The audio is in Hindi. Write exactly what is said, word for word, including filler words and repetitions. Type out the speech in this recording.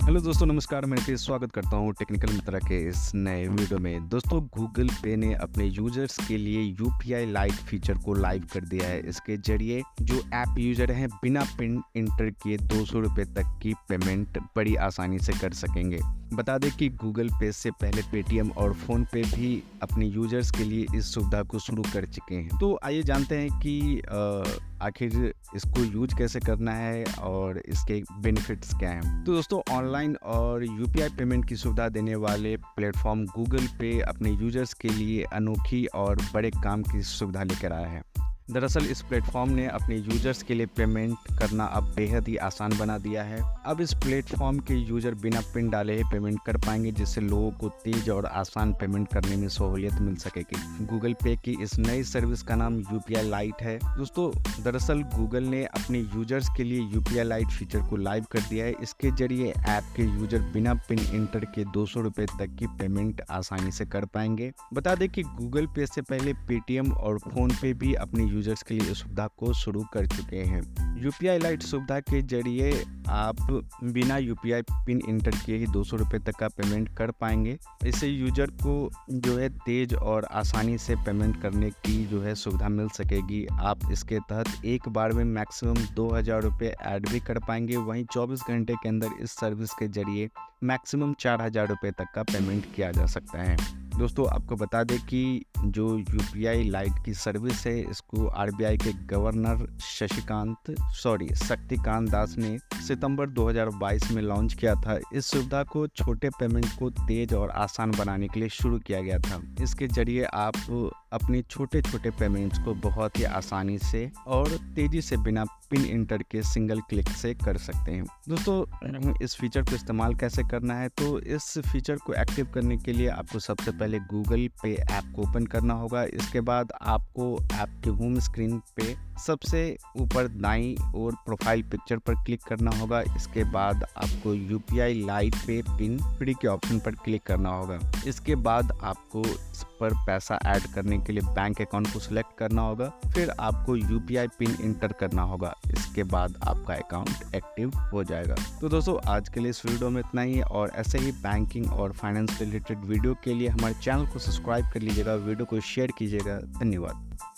हेलो दोस्तों, नमस्कार। मैं फिर स्वागत करता हूँ टेक्निकल मित्रा के इस नए वीडियो में। दोस्तों, गूगल पे ने अपने यूजर्स के लिए यूपीआई लाइट फीचर को लाइव कर दिया है। इसके जरिए जो ऐप यूजर हैं बिना पिन इंटर किए दो सौ रुपये तक की पेमेंट बड़ी आसानी से कर सकेंगे। बता दें कि गूगल पे से पहले पेटीएम और फ़ोन पे भी अपने यूजर्स के लिए इस सुविधा को शुरू कर चुके हैं। तो आइए जानते हैं कि आखिर इसको यूज कैसे करना है और इसके बेनिफिट्स क्या हैं। तो दोस्तों, ऑनलाइन और यूपीआई पेमेंट की सुविधा देने वाले प्लेटफॉर्म गूगल पे अपने यूजर्स के लिए अनोखी और बड़े काम की सुविधा लेकर आया है। दरअसल इस प्लेटफॉर्म ने अपने यूजर्स के लिए पेमेंट करना अब बेहद ही आसान बना दिया है। अब इस प्लेटफॉर्म के यूजर बिना पिन डाले ही पेमेंट कर पाएंगे, जिससे लोगों को तेज और आसान पेमेंट करने में सहूलियत मिल सकेगी। गूगल पे की इस नई सर्विस का नाम यूपीआई लाइट है। दोस्तों, दरअसल गूगल ने अपने यूजर्स के लिए यूपीआई लाइट फीचर को लाइव कर दिया है। इसके जरिए ऐप के यूजर बिना पिन इंटर के दो सौ रुपये तक की पेमेंट आसानी से कर पाएंगे। बता दें कि गूगल पे से पहले पेटीएम और फोन पे भी अपने यूजर्स के लिए इस सुविधा को शुरू कर चुके हैं। यूपीआई लाइट सुविधा के जरिए आप बिना यूपीआई पिन इंटर किए ही दो सौ रुपये तक का पेमेंट कर पाएंगे। इससे यूजर को जो है तेज और आसानी से पेमेंट करने की जो है सुविधा मिल सकेगी। आप इसके तहत एक बार में मैक्सिमम दो हज़ार रुपये ऐड भी कर पाएंगे। वहीं चौबीस घंटे के अंदर इस सर्विस के जरिए मैक्सिमम चार हज़ार रुपये तक का पेमेंट किया जा सकता है। दोस्तों, आपको बता दें कि जो यूपीआई लाइट की सर्विस है, इसको आरबीआई के गवर्नर शशिकांत सॉरी शक्तिकांत दास ने सितंबर दो हज़ार बाईस में लॉन्च किया था। इस सुविधा को छोटे पेमेंट को तेज और आसान बनाने के लिए शुरू किया गया था। इसके जरिए आप अपने छोटे छोटे पेमेंट्स को बहुत ही आसानी से और तेजी से बिना पिन इंटर के सिंगल क्लिक से कर सकते हैं। दोस्तों, इस फीचर को इस्तेमाल कैसे करना है, तो इस फीचर को एक्टिव करने के लिए आपको सबसे पहले गूगल पे ऐप को ओपन करना होगा। इसके बाद आपको ऐप के होम स्क्रीन पे सबसे ऊपर दाईं ओर प्रोफाइल पिक्चर पर क्लिक करना होगा। इसके बाद आपको यूपीआई लाइट पे पिन फ्री के ऑप्शन पर क्लिक करना होगा। इसके बाद आपको इस पर पैसा ऐड करने के लिए बैंक अकाउंट को सिलेक्ट करना होगा। फिर आपको यूपीआई पिन इंटर करना होगा। इसके बाद आपका अकाउंट एक्टिव हो जाएगा। तो दोस्तों, आज के लिए इस वीडियो में इतना ही, और ऐसे ही बैंकिंग और फाइनेंस रिलेटेड वीडियो के लिए हमारे चैनल को सब्सक्राइब कर लीजिएगा, वीडियो को शेयर कीजिएगा। धन्यवाद।